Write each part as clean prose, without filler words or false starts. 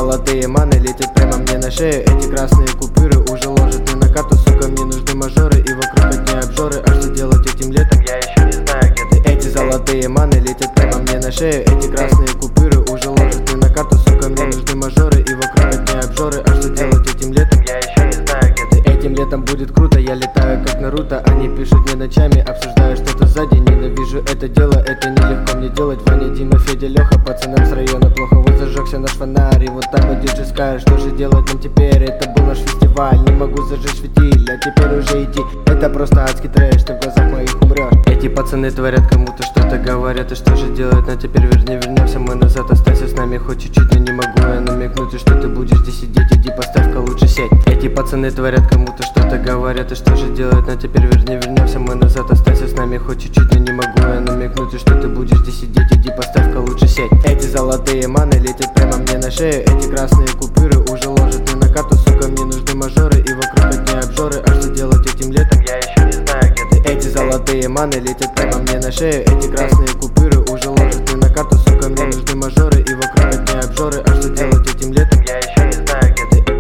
золотые маны летят прямо мне на шею. Эти красные купюры уже ложат мне на карту. Сука, мне нужны мажоры и вокруг одни обжоры. А что делать этим летом, я еще не знаю, где ты. Эти золотые маны летят прямо мне на шею. Эти красные купюры уже ложат мне на карту. Сука, мне нужны мажоры и вокруг одни обжоры. А что делать этим летом, я еще не знаю, где ты. Этим летом будет круто, я летаю как Наруто. Они пишут мне ночами, обсуждая что-то сзади. Ненавижу это дело, это нелегко мне делать. Ваня, Дима, Федя, Леха, пацанам с района плохо. Вот зажегся наш фонарь, и вот так вот диджей скажет, что же делать нам теперь? Это был наш фестиваль, не могу зажечь фитиль, а теперь уже идти. Это просто адский трэш, ты в глазах моих умрешь. Эти пацаны творят кому-то что-то, говорят, и что же делать? Но теперь вернемся мы назад, останься с нами хоть чуть-чуть, но не могу я намекнуть, и что ты будешь здесь сидеть, иди поставь-ка лучше сеть. Эти пацаны творят кому-то что-то, говорят, и что же делать? Но теперь вернемся мы назад, останься с нами хоть чуть-чуть, но не могу я намекнуть, и что ты будешь здесь сидеть, иди поставь-ка лучше сеть. Эти золотые маны летят прямо мне на шею. Эти красные купюры уже ложат мне на карту. Сука, мне нужны мажоры и вокруг одни обжоры. А что делать этим летом, я еще не знаю, где ты. Эти золотые маны летят прямо мне на шею. Эти красные купюры уже ложат мне на карту. Сука, мне нужны мажоры и вокруг одни обжоры. А что делать этим летом, я еще не знаю, где ты.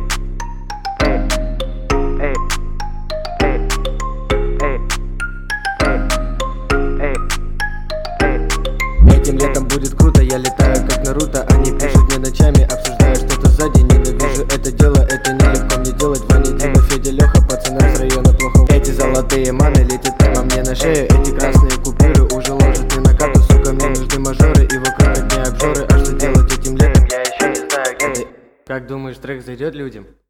Этим летом будет круто, я летаю как Наруто. Они пишут мне ночами, обсуждая что-то сзади. Ненавижу это дело, это нелегко мне делать. Ваня, Дима, Федя, Леха, пацанам с района плохо. Эти золотые маны летят прямо мне на шею. Эти красные купюры уже ложат мне на карту. Сука, мне нужны мажоры и вокруг одни обжоры. А что делать этим летом, я еще не знаю, где ты. Как думаешь, трек зайдет людям?